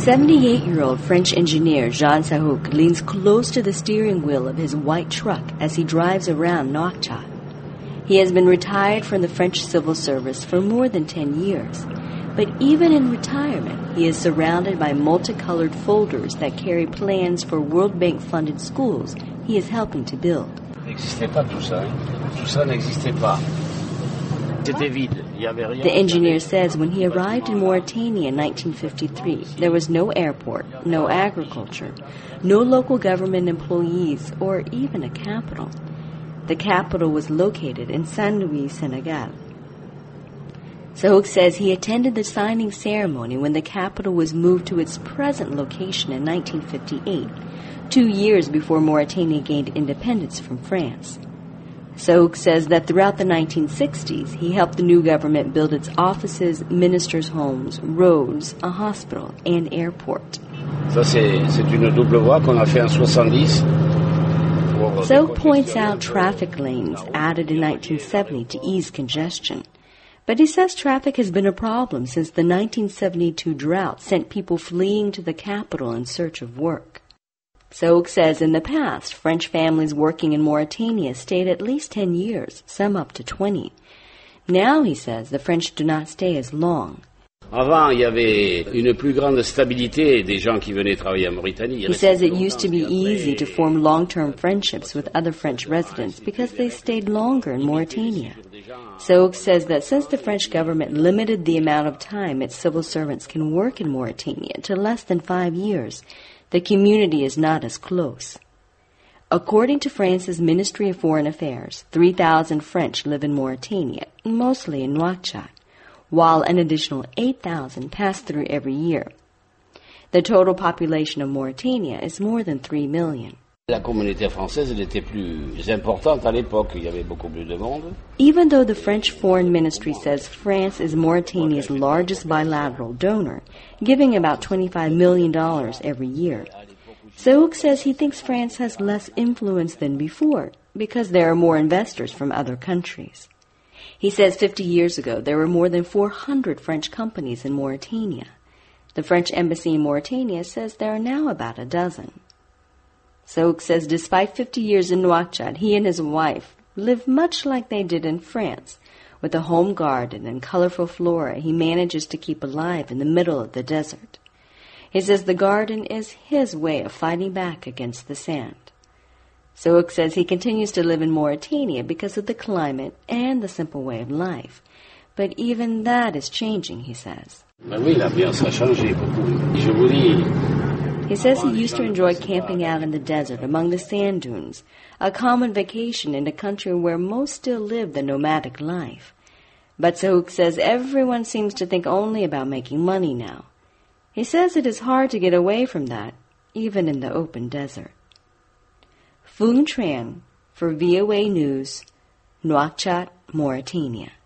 78-year-old French engineer Jean Sahouk leans close to the steering wheel of his white truck as he drives around Nouakchott. He has been retired from the French civil service for more than 10 years. But even in retirement, he is surrounded by multicolored folders that carry plans for World Bank-funded schools he is helping to build. The engineer says when he arrived in Mauritania in 1953, there was no airport, no agriculture, no local government employees, or even a capital. The capital was located in Saint-Louis, Senegal. Sahouk says he attended the signing ceremony when the capital was moved to its present location in 1958, 2 years before Mauritania gained independence from France. Sahouk says that throughout the 1960s, he helped the new government build its offices, ministers' homes, roads, a hospital, and airport. Sahouk points out traffic lanes added in 1970 to ease congestion. But he says traffic has been a problem since the 1972 drought sent people fleeing to the capital in search of work. Sahouk says in the past, French families working in Mauritania stayed at least 10 years, some up to 20. Now, he says, the French do not stay as long. He says it used to be easy to form long-term friendships with other French residents because they stayed longer in Mauritania. Sahouk says that since the French government limited the amount of time its civil servants can work in Mauritania to less than 5 years, the community is not as close. According to France's Ministry of Foreign Affairs, 3,000 French live in Mauritania, mostly in Nouakchott, while an additional 8,000 pass through every year. The total population of Mauritania is more than 3 million. Even though the French Foreign Ministry says France is Mauritania's largest bilateral donor, giving about $25 million every year, Sahouk says he thinks France has less influence than before because there are more investors from other countries. He says 50 years ago there were more than 400 French companies in Mauritania. The French embassy in Mauritania says there are now about a dozen. Sahouk says despite 50 years in Nouakchott, he and his wife live much like they did in France. With a home garden and colorful flora he manages to keep alive in the middle of the desert. He says the garden is his way of fighting back against the sand. Sahouk says he continues to live in Mauritania because of the climate and the simple way of life. But even that is changing, he says. He says he used to enjoy camping out in the desert among the sand dunes, a common vacation in a country where most still live the nomadic life. But Sahouk says everyone seems to think only about making money now. He says it is hard to get away from that, even in the open desert. Phuong Tran for VOA News, Nouakchott, Mauritania.